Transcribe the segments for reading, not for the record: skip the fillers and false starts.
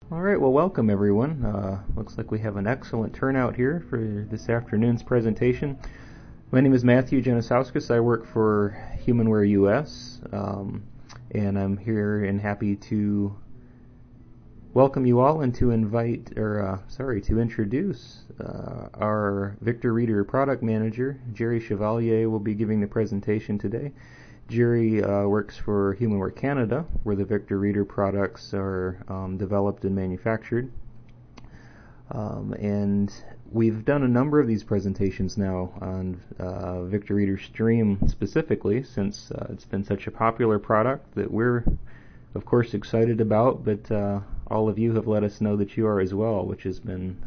All right, well, welcome everyone. Looks like we have an excellent turnout here for this afternoon's presentation. My name is Matthew Janosauskas. I work for Humanware US, and I'm here and happy to welcome you all and to introduce our Victor Reader product manager, Jerry Chevalier, will be giving the presentation today. Jerry works for Humanware Canada, where the Victor Reader products are developed and manufactured. And we've done a number of these presentations now on Victor Reader Stream specifically, since it's been such a popular product that we're, of course, excited about, but all of you have let us know that you are as well, which has been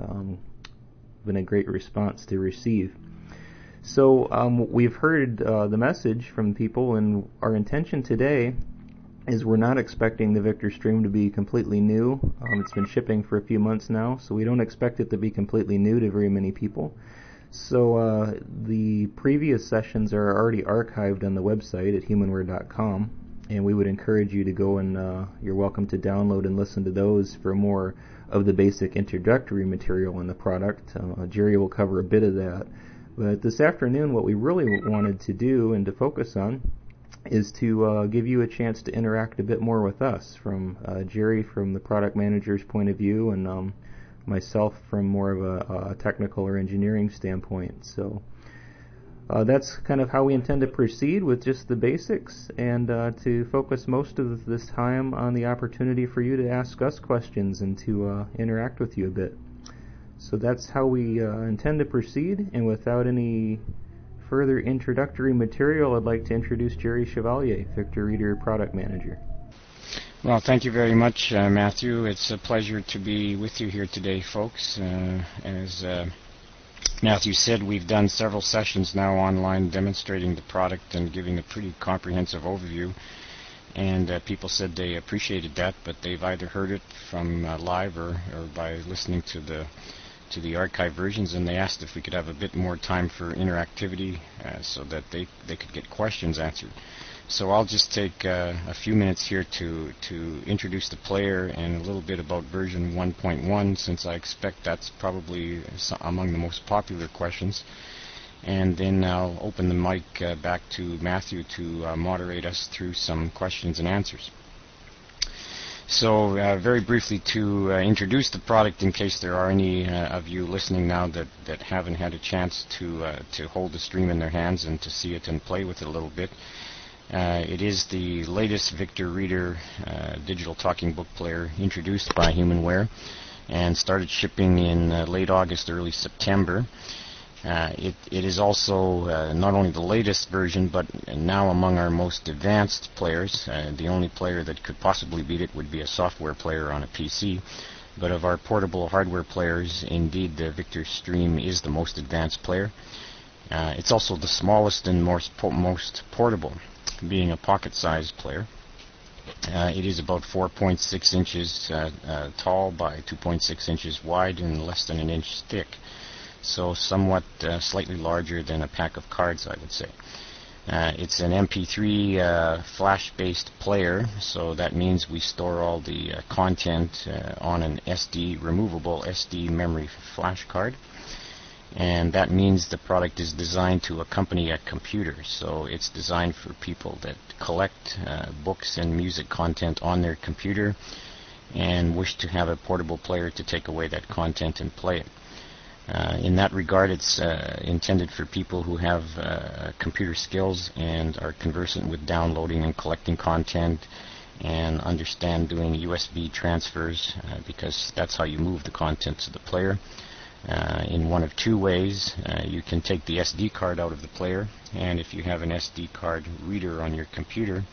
a great response to receive. So we've heard the message from people, and our intention today is we're not expecting the Victor Stream to be completely new. It's been shipping for a few months now, so we don't expect it to be completely new to very many people. So the previous sessions are already archived on the website at humanware.com, and we would encourage you to go and you're welcome to download and listen to those for more of the basic introductory material in the product. Jerry will cover a bit of that. But this afternoon, what we really wanted to do and to focus on is to give you a chance to interact a bit more with us, from Jerry from the product manager's point of view, and myself from more of a technical or engineering standpoint. So that's kind of how we intend to proceed with just the basics, and to focus most of this time on the opportunity for you to ask us questions and to interact with you a bit. So that's how we intend to proceed, and without any further introductory material, I'd like to introduce Jerry Chevalier, Victor Reader Product Manager. Well, thank you very much, Matthew. It's a pleasure to be with you here today, folks. As Matthew said, we've done several sessions now online demonstrating the product and giving a pretty comprehensive overview. And people said they appreciated that, but they've either heard it from live or by listening to the archive versions, and they asked if we could have a bit more time for interactivity so that they could get questions answered. So I'll just take a few minutes here to introduce the player and a little bit about version 1.1, since I expect that's probably among the most popular questions. And then I'll open the mic back to Matthew to moderate us through some questions and answers. So very briefly to introduce the product, in case there are any of you listening now that haven't had a chance to hold the stream in their hands and to see it and play with it a little bit. It is the latest Victor Reader digital talking book player introduced by Humanware and started shipping in late August, early September. It is also not only the latest version, but now among our most advanced players. The only player that could possibly beat it would be a software player on a PC. But of our portable hardware players, indeed the Victor Stream is the most advanced player. It's also the smallest and most portable, being a pocket-sized player. It is about 4.6 inches tall by 2.6 inches wide and less than an inch thick. So somewhat slightly larger than a pack of cards, I would say. It's an MP3 flash-based player, so that means we store all the content on an removable SD memory flash card. And that means the product is designed to accompany a computer, so it's designed for people that collect books and music content on their computer and wish to have a portable player to take away that content and play it. In that regard, it's intended for people who have computer skills and are conversant with downloading and collecting content and understand doing USB transfers, because that's how you move the contents of the player. In one of two ways. You can take the SD card out of the player, and if you have an SD card reader on your computer,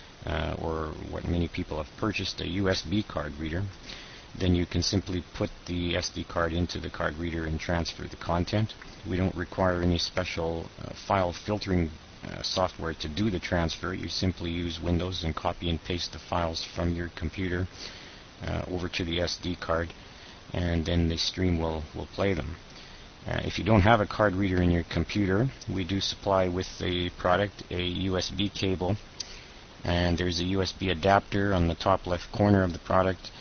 or what many people have purchased, a USB card reader, then you can simply put the SD card into the card reader and transfer the content. We don't require any special file filtering software to do the transfer. You simply use Windows and copy and paste the files from your computer over to the SD card, and then the stream will play them. If you don't have a card reader in your computer, we do supply with the product a USB cable, and there's a USB adapter on the top left corner of the product,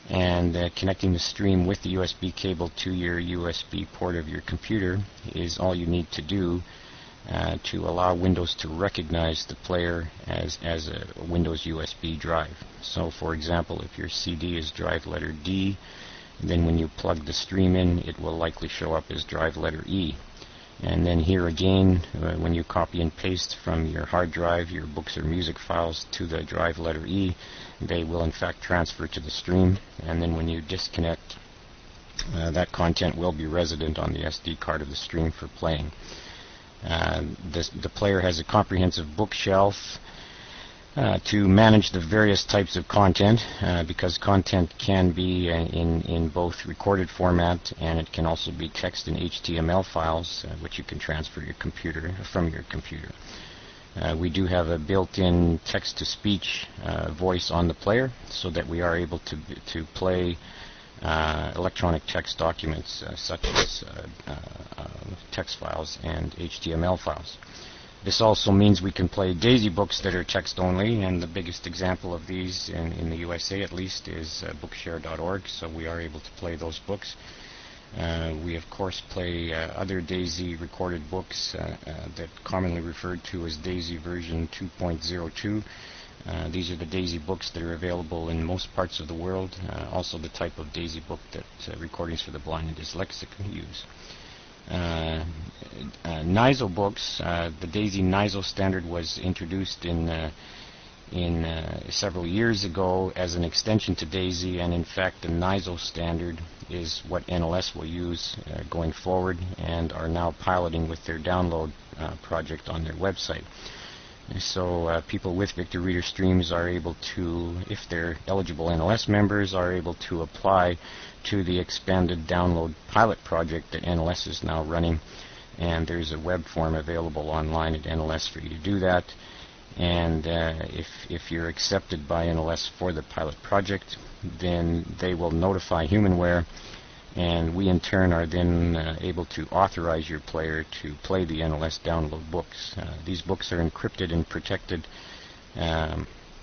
And connecting the stream with the USB cable to your USB port of your computer is all you need to do to allow Windows to recognize the player as a Windows USB drive. So for example, if your CD is drive letter D, then when you plug the stream in, it will likely show up as drive letter E. And then here again, when you copy and paste from your hard drive your books or music files to the drive letter E, they will in fact transfer to the stream. And then when you disconnect, that content will be resident on the SD card of the stream for playing. The player has a comprehensive bookshelf to manage the various types of content, because content can be in both recorded format, and it can also be text and HTML files, which you can transfer from your computer. We do have a built-in text-to-speech voice on the player, so that we are able to play electronic text documents such as text files and HTML files. This also means we can play DAISY books that are text only, and the biggest example of these in the USA at least is bookshare.org, so we are able to play those books. We of course play other DAISY recorded books that commonly referred to as DAISY version 2.02. These are the DAISY books that are available in most parts of the world, also the type of DAISY book that Recordings for the Blind and Dyslexic use. NISO books, the DAISY NISO standard was introduced in several years ago as an extension to DAISY, and in fact the NISO standard is what NLS will use going forward, and are now piloting with their download project on their website. So people with Victor Reader streams are able to, if they're eligible NLS members, are able to apply to the expanded download pilot project that NLS is now running, and there's a web form available online at NLS for you to do that. And if you're accepted by NLS for the pilot project, then they will notify HumanWare, and we in turn are then able to authorize your player to play the NLS download books. These books are encrypted and protected by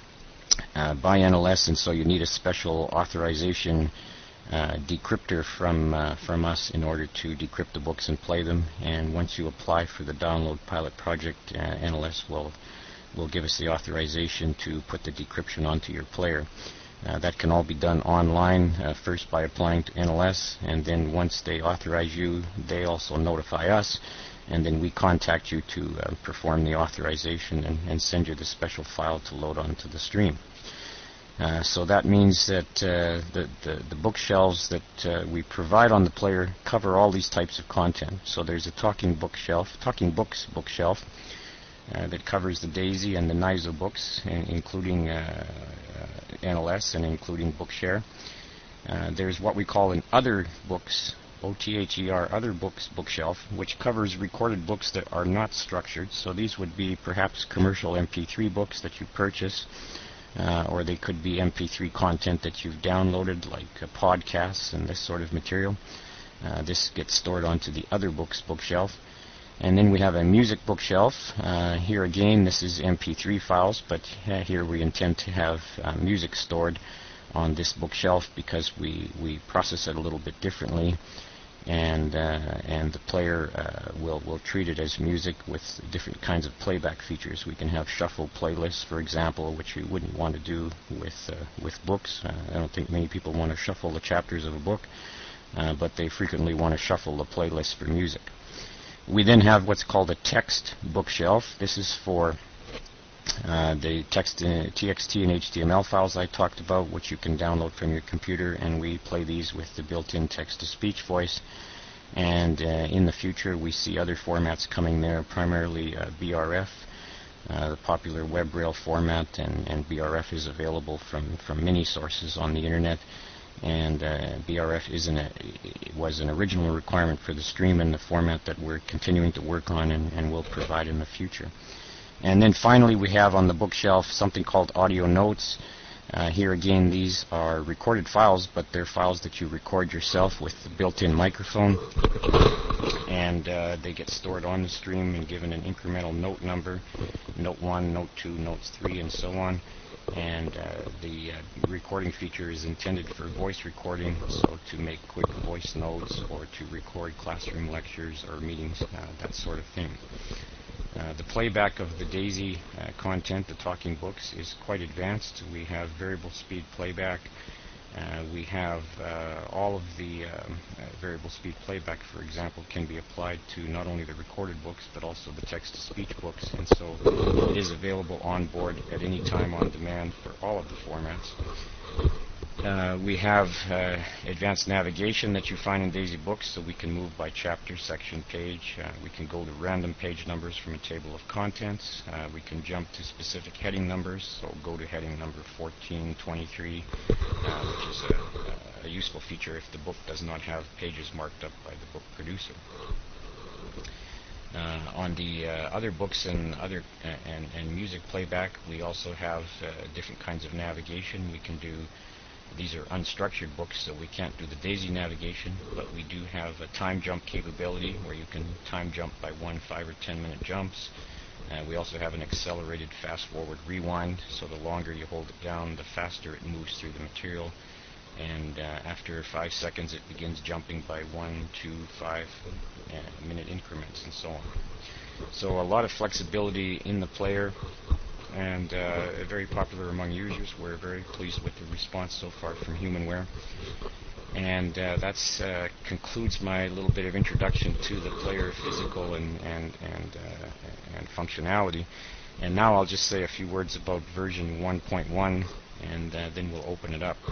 NLS, and so you need a special authorization decryptor from us in order to decrypt the books and play them. And once you apply for the download pilot project, NLS will give us the authorization to put the decryption onto your player. That can all be done online, first by applying to NLS, and then once they authorize you, they also notify us, and then we contact you to perform the authorization and send you the special file to load onto the stream. So that means that the bookshelves that we provide on the player cover all these types of content. So there's a talking books bookshelf that covers the DAISY and the NISO books, including NLS and including Bookshare. There's what we call an other books, OTHER, other books bookshelf, which covers recorded books that are not structured. So these would be perhaps commercial MP3 books that you purchase, or they could be MP3 content that you've downloaded, like podcasts and this sort of material. This gets stored onto the other books bookshelf. And then we have a music bookshelf. Here again, this is MP3 files, but here we intend to have music stored on this bookshelf because we process it a little bit differently, and the player will treat it as music with different kinds of playback features. We can have shuffle playlists, for example, which you wouldn't want to do with books. I don't think many people want to shuffle the chapters of a book, but they frequently want to shuffle the playlist for music. We then have what's called a text bookshelf. This is for the text, TXT and HTML files I talked about, which you can download from your computer, and we play these with the built-in text-to-speech voice. And in the future, we see other formats coming there, primarily BRF, the popular WebRail format, and BRF is available from many sources on the internet. And BRF was an original requirement for the stream in the format that we're continuing to work on and will provide in the future. And then finally we have on the bookshelf something called audio notes. Here again, these are recorded files, but they're files that you record yourself with the built-in microphone, and they get stored on the stream and given an incremental note number, note 1, note 2, notes 3, and so on. And the recording feature is intended for voice recording, so to make quick voice notes or to record classroom lectures or meetings, that sort of thing. The playback of the DAISY content, the talking books, is quite advanced. We have variable speed playback. We have all of the variable speed playback, for example, can be applied to not only the recorded books but also the text-to-speech books, and so it is available on board at any time on demand for all of the formats. We have advanced navigation that you find in DAISY books, so we can move by chapter, section, page. We can go to random page numbers from a table of contents. We can jump to specific heading numbers, so go to heading number 1423, which is a useful feature if the book does not have pages marked up by the book producer. On the other books and other and music playback, we also have different kinds of navigation. We can do. These are unstructured books, so we can't do the DAISY navigation, but we do have a time jump capability where you can time jump by 1, 5, or 10-minute jumps. We also have an accelerated fast-forward rewind, so the longer you hold it down, the faster it moves through the material. And after 5 seconds, it begins jumping by 1, 2, 5-minute increments, and so on. So a lot of flexibility in the player, and very popular among users. We're very pleased with the response so far from Humanware. And that concludes my little bit of introduction to the player physical and functionality. And now I'll just say a few words about version 1.1, and then we'll open it up.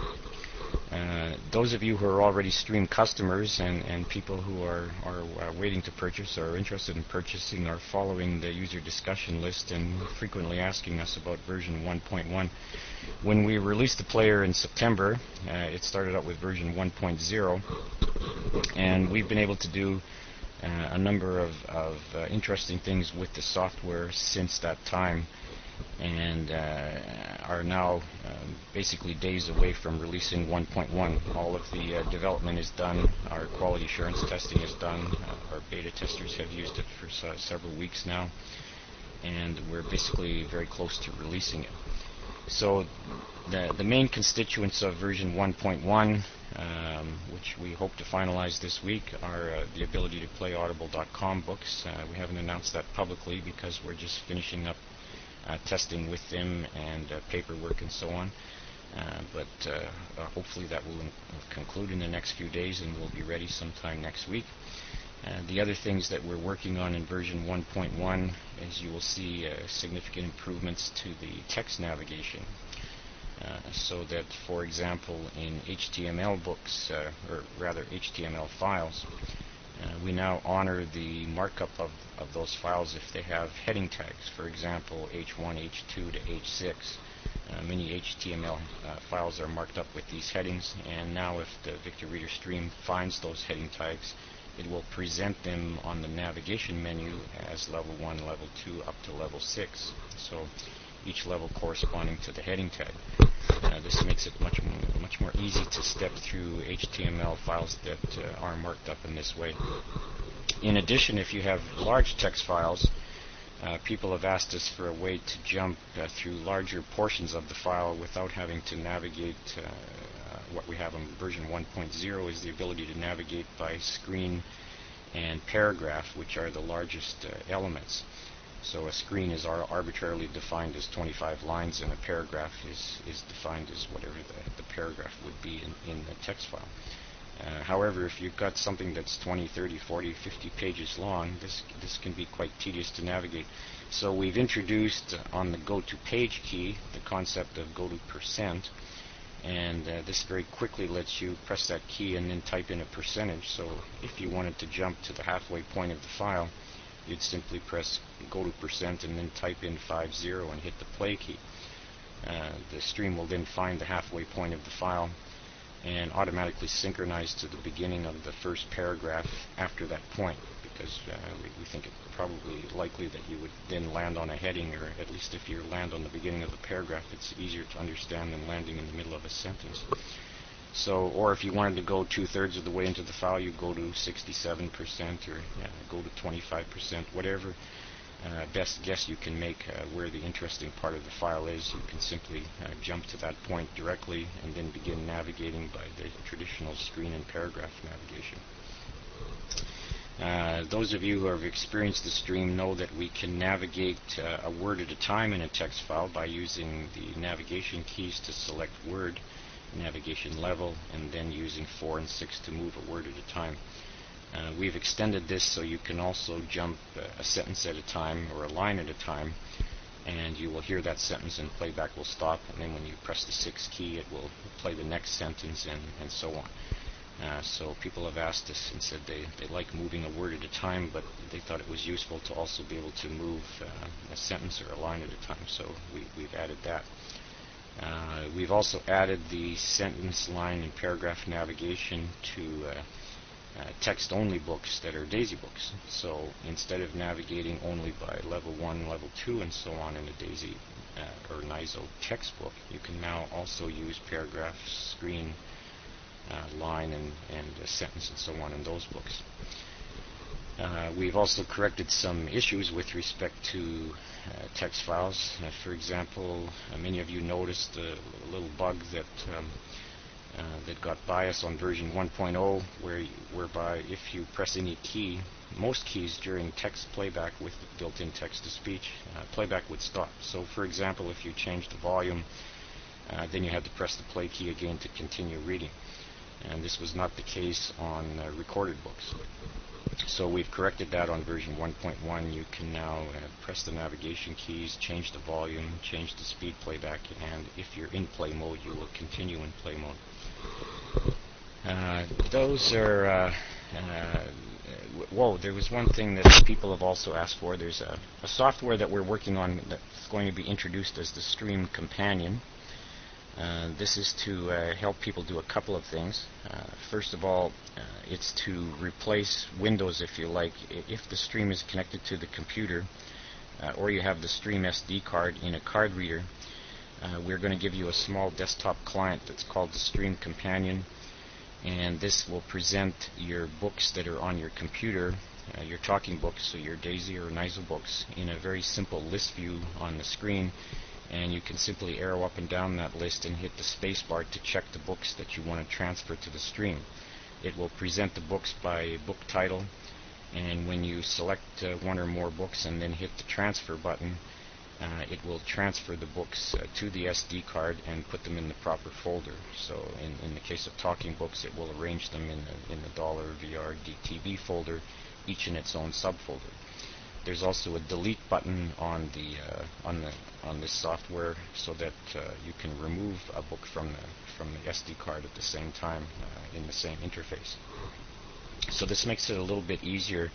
Those of you who are already Stream customers and people who are waiting to purchase or are interested in purchasing are following the user discussion list and frequently asking us about version 1.1. When we released the player in September, it started out with version 1.0, and we've been able to do a number of interesting things with the software since that time, and are now basically days away from releasing 1.1. All of the development is done, our quality assurance testing is done, our beta testers have used it for several weeks now, and we're basically very close to releasing it. So the main constituents of version 1.1, which we hope to finalize this week, are the ability to play Audible.com books. We haven't announced that publicly because we're just finishing up testing with them and paperwork and so on. But hopefully that will conclude in the next few days and we'll be ready sometime next week. The other things that we're working on in version 1.1 is you will see significant improvements to the text navigation. So that, for example, in HTML books, or rather HTML files, we now honor the markup of those files if they have heading tags, for example, H1, H2 to H6. Many HTML files are marked up with these headings, and now if the Victor Reader Stream finds those heading tags, it will present them on the navigation menu as level 1, level 2, up to level 6. So each level corresponding to the heading tag. This makes it much more easy to step through HTML files that are marked up in this way. In addition, if you have large text files, people have asked us for a way to jump through larger portions of the file without having to navigate. What we have in version 1.0 is the ability to navigate by screen and paragraph, which are the largest elements. So a screen is arbitrarily defined as 25 lines, and a paragraph is defined as whatever the paragraph would be in the text file. However, if you've got something that's 20, 30, 40, 50 pages long, this can be quite tedious to navigate. So we've introduced on the go to page key the concept of go to %, and this very quickly lets you press that key and then type in a percentage. So if you wanted to jump to the halfway point of the file, you'd simply press go to % and then type in 50 and hit the play key. The stream will then find the halfway point of the file and automatically synchronize to the beginning of the first paragraph after that point, because we think it's probably likely that you would then land on a heading, or at least if you land on the beginning of the paragraph, it's easier to understand than landing in the middle of a sentence. So, or if you wanted to go 2/3 of the way into the file, you go to 67% or go to 25%, whatever best guess you can make where the interesting part of the file is, you can simply jump to that point directly and then begin navigating by the traditional screen and paragraph navigation. Those of you who have experienced the stream know that we can navigate a word at a time in a text file by using the navigation keys to select word, navigation level, and then using 4 and 6 to move a word at a time. We've extended this so you can also jump a sentence at a time or a line at a time, and you will hear that sentence and playback will stop, and then when you press the 6 key it will play the next sentence, and so on. So people have asked us and said they like moving a word at a time, but they thought it was useful to also be able to move a sentence or a line at a time, so we've added that. We've also added the sentence, line, and paragraph navigation to text-only books that are DAISY books. So instead of navigating only by level 1, level 2, and so on in a DAISY or NIZO textbook, you can now also use paragraph, screen, line, and a sentence, and so on in those books. We've also corrected some issues with respect to text files. For example, many of you noticed a little bug that got bias on version 1.0, whereby if you press any key, most keys during text playback with the built-in text-to-speech, playback would stop. So for example, if you change the volume, then you had to press the play key again to continue reading. And this was not the case on recorded books. So we've corrected that on version 1.1. You can now press the navigation keys, change the volume, change the speed playback, and if you're in play mode, you will continue in play mode. Those are... whoa, there was one thing that people have also asked for. There's a software that we're working on that's going to be introduced as the Stream Companion. This is to help people do a couple of things. First of all, it's to replace Windows, if you like. If the stream is connected to the computer, or you have the Stream SD card in a card reader, we're going to give you a small desktop client that's called the Stream Companion, and this will present your books that are on your computer, your talking books, so your DAISY or NIZO books, in a very simple list view on the screen. And you can simply arrow up and down that list and hit the space bar to check the books that you want to transfer to the stream. It will present the books by book title, and when you select one or more books and then hit the transfer button, it will transfer the books to the SD card and put them in the proper folder. So in the case of talking books, it will arrange them in the $VR DTV folder, each in its own subfolder. There's also a delete button on this software, so that you can remove a book from the SD card at the same time in the same interface. So this makes it a little bit easier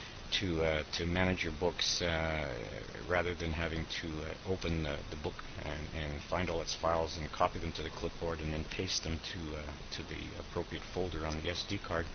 to manage your books rather than having to open the book and find all its files and copy them to the clipboard and then paste them to the appropriate folder on the SD card.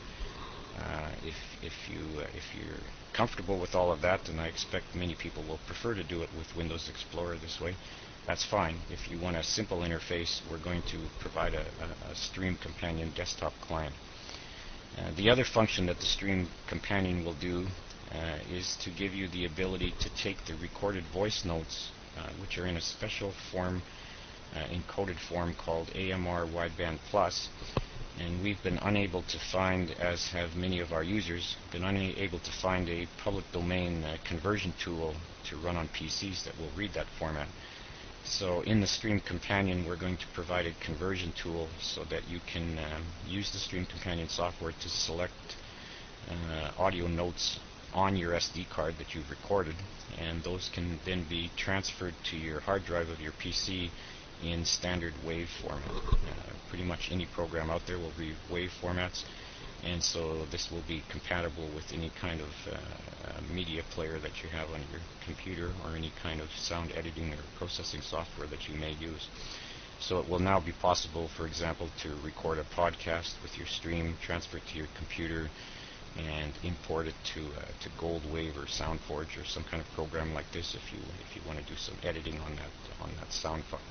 If you're comfortable with all of that, and I expect many people will prefer to do it with Windows Explorer this way, that's fine. If you want a simple interface, we're going to provide a Stream Companion desktop client. The other function that the Stream Companion will do is to give you the ability to take the recorded voice notes, which are in a special form, encoded form called AMR Wideband Plus. And we've been unable to find, as have many of our users, been unable to find a public domain conversion tool to run on PCs that will read that format. So in the Stream Companion, we're going to provide a conversion tool so that you can use the Stream Companion software to select audio notes on your SD card that you've recorded, and those can then be transferred to your hard drive of your PC in standard WAV format. Pretty much any program out there will be WAV formats, and so this will be compatible with any kind of media player that you have on your computer, or any kind of sound editing or processing software that you may use. So it will now be possible, for example, to record a podcast with your stream, transfer it to your computer, and import it to Goldwave or SoundForge or some kind of program like this if you want to do some editing on that sound file.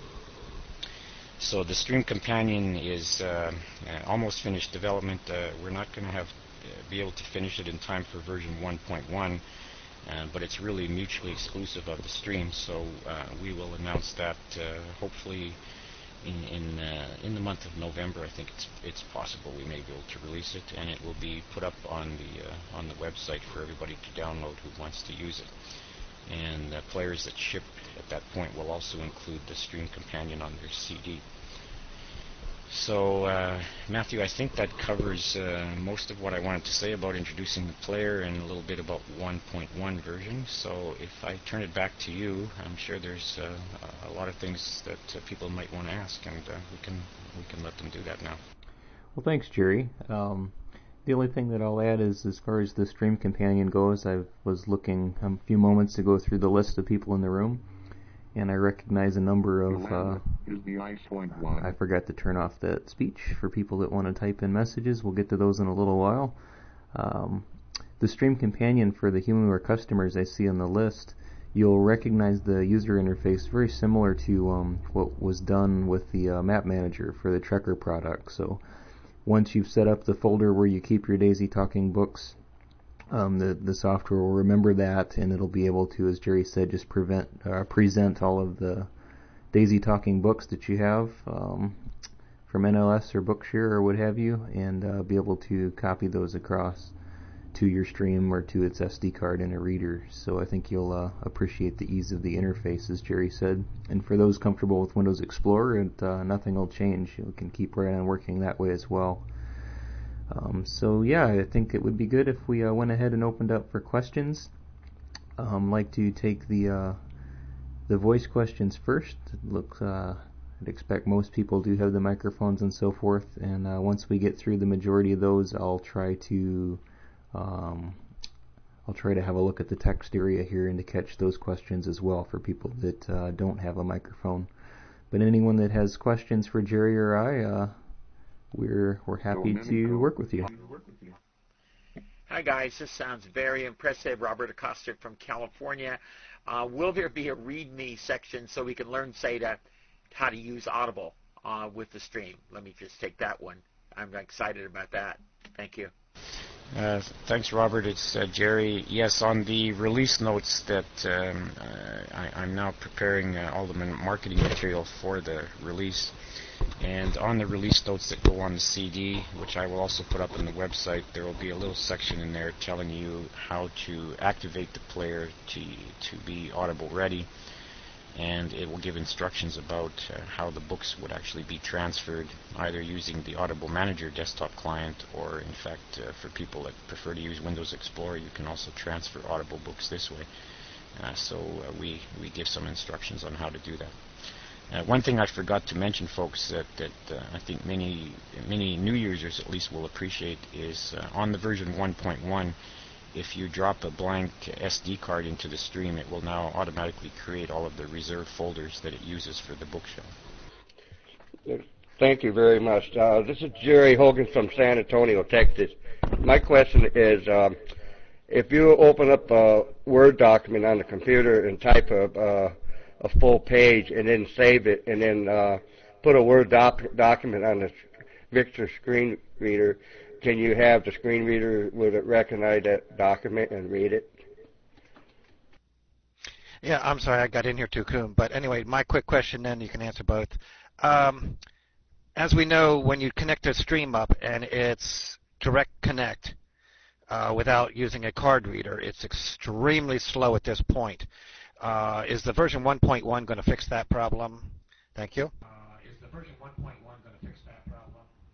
So the Stream Companion is almost finished development. We're not going to be able to finish it in time for version 1.1, but it's really mutually exclusive of the stream. So we will announce that hopefully in the month of November. I think it's possible we may be able to release it, and it will be put up on the website for everybody to download who wants to use it. And players that ship at that point will also include the Stream Companion on their CD. So, Matthew, I think that covers most of what I wanted to say about introducing the player and a little bit about 1.1 version. So if I turn it back to you, I'm sure there's a lot of things that people might want to ask, and we can let them do that now. Well, thanks, Jerry. The only thing that I'll add is, as far as the Stream Companion goes, I was looking a few moments ago through the list of people in the room, and I recognize a number of, I forgot to turn off that speech for people that want to type in messages. We'll get to those in a little while. The Stream Companion for the HumanWare customers I see on the list, you'll recognize the user interface very similar to what was done with the Map Manager for the Trekker product. So once you've set up the folder where you keep your Daisy Talking books, the software will remember that, and it'll be able to, as Jerry said, just present all of the Daisy Talking books that you have from NLS or Bookshare or what have you, and be able to copy those across to your stream or to its SD card in a reader. So I think you'll appreciate the ease of the interface, as Jerry said. And for those comfortable with Windows Explorer, nothing will change. You can keep right on working that way as well. So yeah, I think it would be good if we went ahead and opened up for questions. I'd like to take the voice questions first. I'd expect most people do have the microphones and so forth, and once we get through the majority of those, I'll try to have a look at the text area here and to catch those questions as well for people that don't have a microphone. But anyone that has questions for Jerry or I, we're happy to work with you. Hi guys, this sounds very impressive. Robert Acosta from California. Will there be a README section so we can learn, say, how to use Audible with the stream? Let me just take that one. I'm excited about that. Thank you. Thanks, Robert. It's Jerry. Yes, on the release notes that I'm now preparing all the marketing material for the release. And on the release notes that go on the CD, which I will also put up on the website, there will be a little section in there telling you how to activate the player to be Audible ready. And it will give instructions about how the books would actually be transferred, either using the Audible Manager desktop client, or in fact for people that prefer to use Windows Explorer, you can also transfer Audible books this way. So we give some instructions on how to do that. One thing I forgot to mention, folks, that I think many new users at least will appreciate is on the version 1.1, if you drop a blank SD card into the stream, it will now automatically create all of the reserved folders that it uses for the bookshelf. Thank you very much. This is Jerry Hogan from San Antonio, Texas. My question is, if you open up a Word document on the computer and type a full page and then save it and then put a Word document on the Victor screen reader, can you have the screen reader, would it recognize that document and read it? Yeah, I'm sorry, I got in here too soon. But anyway, my quick question then, you can answer both. As we know, when you connect a stream up and it's direct connect without using a card reader, it's extremely slow at this point. Is the version 1.1 going to fix that problem? Thank you. Is the version 1.1 going to fix that problem?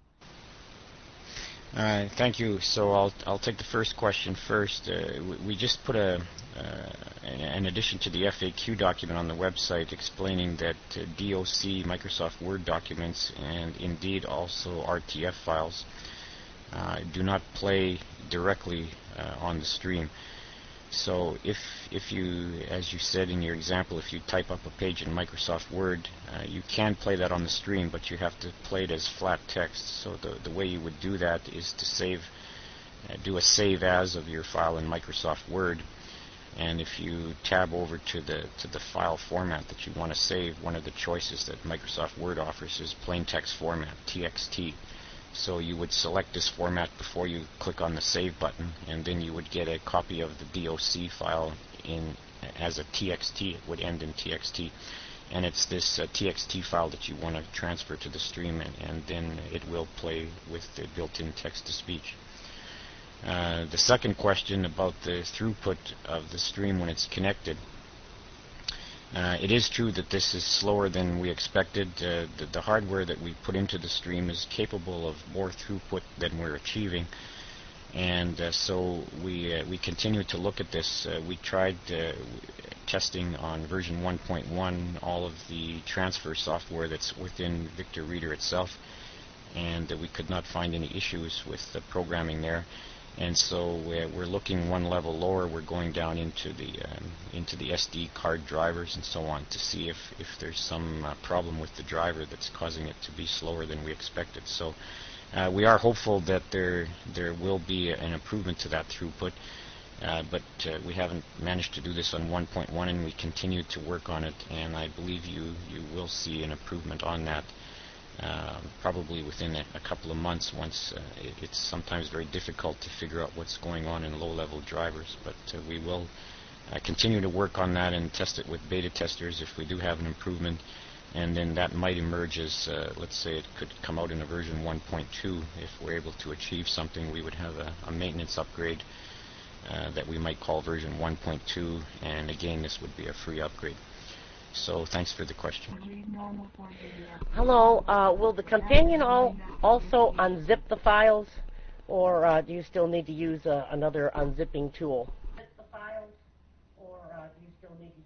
Thank you. So I'll take the first question first. We just put an addition to the FAQ document on the website explaining that DOC, Microsoft Word documents, and indeed also RTF files do not play directly on the stream. So if you, as you said in your example, if you type up a page in Microsoft Word, you can play that on the stream, but you have to play it as flat text. So the way you would do that is to do a save as of your file in Microsoft Word. And if you tab over to the file format that you want to save, one of the choices that Microsoft Word offers is plain text format, TXT. So you would select this format before you click on the Save button, and then you would get a copy of the DOC file as a TXT. It would end in TXT. And it's this TXT file that you want to transfer to the stream, and then it will play with the built-in text-to-speech. The second question about the throughput of the stream when it's connected. It is true that this is slower than we expected. The hardware that we put into the stream is capable of more throughput than we're achieving, and so we continue to look at this. We tried testing on version 1.1 all of the transfer software that's within Victor Reader itself, and we could not find any issues with the programming there. And so we're looking one level lower. We're going down into the SD card drivers and so on to see if there's some problem with the driver that's causing it to be slower than we expected. So we are hopeful that there will be an improvement to that throughput, but we haven't managed to do this on 1.1, and we continue to work on it. And I believe you will see an improvement on that. Probably within a couple of months. Once it's sometimes very difficult to figure out what's going on in low-level drivers, but we will continue to work on that and test it with beta testers if we do have an improvement, and then that might emerge as, let's say it could come out in a version 1.2. If we're able to achieve something, we would have a maintenance upgrade that we might call version 1.2, and again, this would be a free upgrade. So thanks for the question. Hello. Will the companion also unzip the files, or do you still need to use another unzipping tool? Unzip the files, or do you still need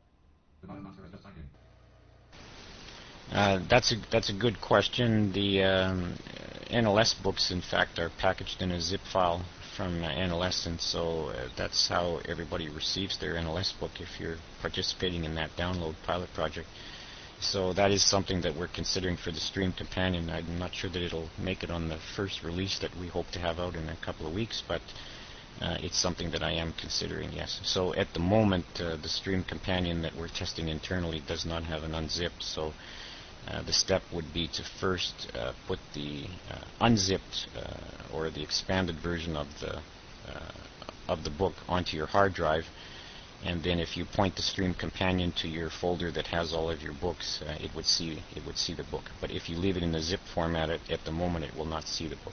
to use That's a good question. The NLS books, in fact, are packaged in a zip file from NLS, and so that's how everybody receives their NLS book if you're participating in that download pilot project. So that is something that we're considering for the Stream Companion. I'm not sure that it'll make it on the first release that we hope to have out in a couple of weeks, but it's something that I am considering, yes. So at the moment, the Stream Companion that we're testing internally does not have an unzip, so the step would be to first put the unzipped or the expanded version of the book onto your hard drive, and then if you point the Stream Companion to your folder that has all of your books, it would see the book. But if you leave it in the zip format at the moment, it will not see the book.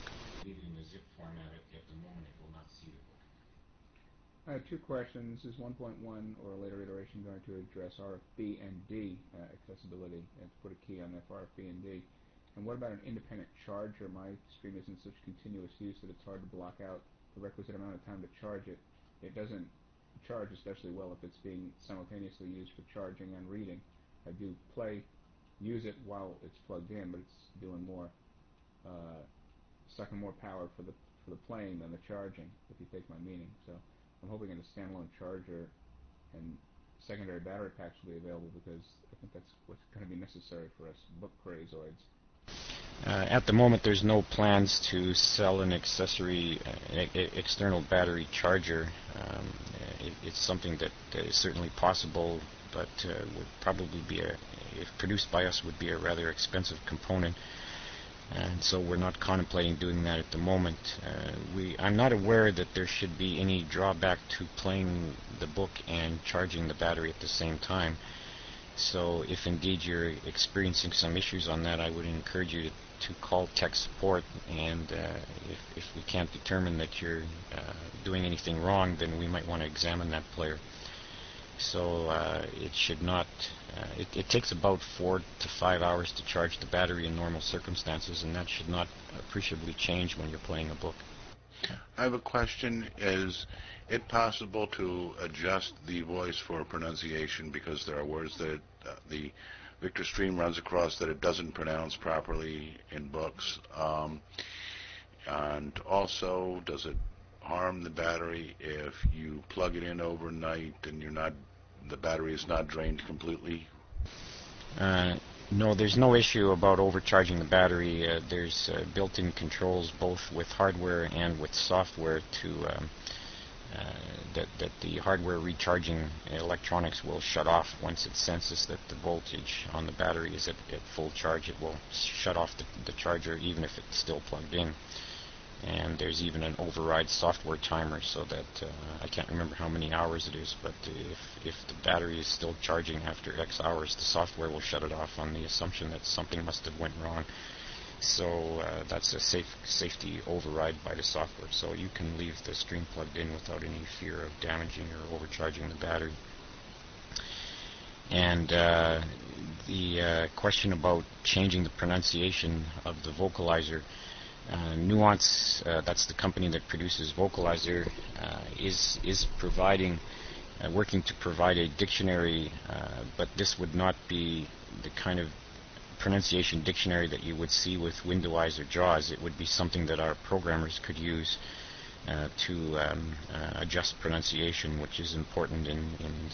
I have two questions. Is 1.1 or a later iteration going to address RFB and D accessibility and to put a key on RFB and D? And what about an independent charger? My stream is in such continuous use that it's hard to block out the requisite amount of time to charge it. It doesn't charge especially well if it's being simultaneously used for charging and reading. I do use it while it's plugged in, but it's doing more, sucking more power for the playing than the charging, if you take my meaning. So I'm hoping that a standalone charger and secondary battery packs will be available, because I think that's what's going to be necessary for us book crazoids. At the moment, there's no plans to sell an accessory external battery charger. It's something that is certainly possible, but would probably be if produced by us, would be a rather expensive component. And so we're not contemplating doing that at the moment. I'm not aware that there should be any drawback to playing the book and charging the battery at the same time. So if indeed you're experiencing some issues on that, I would encourage you to call tech support, and if we can't determine that you're doing anything wrong, then we might want to examine that player. So it should not. It takes about 4 to 5 hours to charge the battery in normal circumstances, and that should not appreciably change when you're playing a book. I have a question. Is it possible to adjust the voice for pronunciation, because there are words that the Victor Stream runs across that it doesn't pronounce properly in books? And also, does it harm the battery if you plug it in overnight and the battery is not drained completely? No, there's no issue about overcharging the battery. There's built-in controls both with hardware and with software to that the hardware recharging electronics will shut off once it senses that the voltage on the battery is at full charge. It will shut off the charger even if it's still plugged in. And there's even an override software timer, so that I can't remember how many hours it is, but if the battery is still charging after X hours, the software will shut it off on the assumption that something must have went wrong. So that's a safety override by the software. So you can leave the stream plugged in without any fear of damaging or overcharging the battery. And the question about changing the pronunciation of the vocalizer, Nuance, that's the company that produces Vocalizer, is providing, working to provide a dictionary, but this would not be the kind of pronunciation dictionary that you would see with Windowize or JAWS. It would be something that our programmers could use to adjust pronunciation, which is important in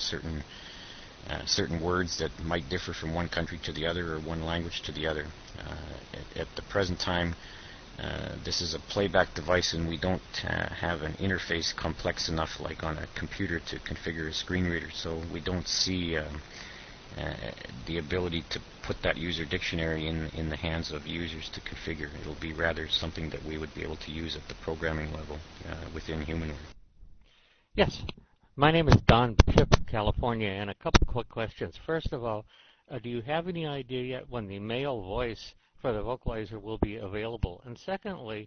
certain words that might differ from one country to the other or one language to the other. At the present time, this is a playback device, and we don't have an interface complex enough like on a computer to configure a screen reader, so we don't see the ability to put that user dictionary in the hands of users to configure. It'll be rather something that we would be able to use at the programming level within Humanware. Yes. My name is Don Bishop, California, and a couple quick questions. First of all, do you have any idea yet when the male voice for the vocalizer will be available? And secondly,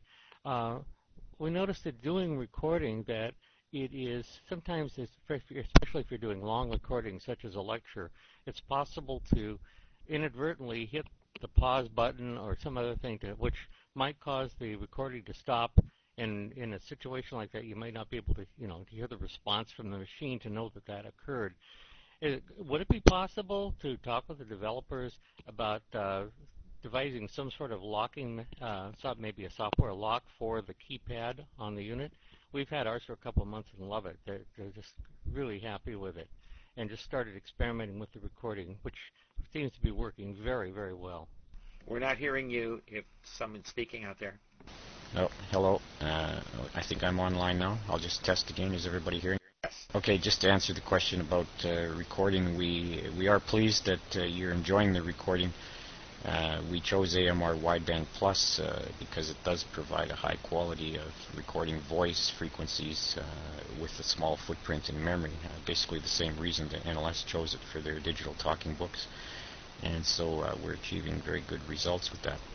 we noticed that doing recording that it is sometimes, especially if you're doing long recordings such as a lecture, it's possible to inadvertently hit the pause button or some other thing which might cause the recording to stop. And in a situation like that, you might not be able to, to hear the response from the machine to know that occurred. Would it be possible to talk with the developers about devising some sort of locking, maybe a software lock for the keypad on the unit? We've had ours for a couple of months and love it. They're just really happy with it, and just started experimenting with the recording, which seems to be working very, very well. We're not hearing you if someone's speaking out there. Oh, hello. I think I'm online now. I'll just test again. Is everybody hearing? Yes. Okay, just to answer the question about recording, we are pleased that you're enjoying the recording. We chose AMR Wideband Plus because it does provide a high quality of recording voice frequencies with a small footprint in memory. Basically the same reason that NLS chose it for their digital talking books. And so we're achieving very good results with that.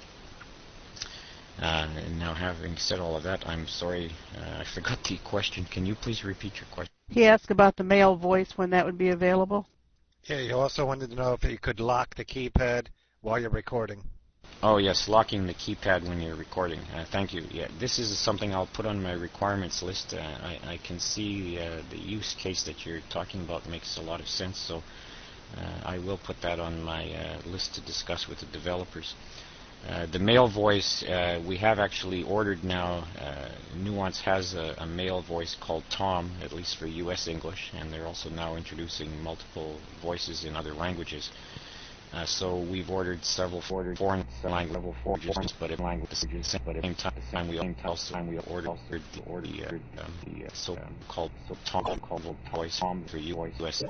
And now, having said all of that, I'm sorry, I forgot the question. Can you please repeat your question? He asked about the male voice, when that would be available. Yeah, he also wanted to know if you could lock the keypad while you're recording. Oh, yes, locking the keypad when you're recording. Thank you. Yeah, this is something I'll put on my requirements list. I can see the use case that you're talking about makes a lot of sense, so I will put that on my list to discuss with the developers. The male voice, we have actually ordered now. Nuance has a male voice called Tom, at least for U.S. English, and they're also now introducing multiple voices in other languages. So we've ordered several foreign languages, but in languages. But at the same time, we ordered the so-called Tom voice for U.S.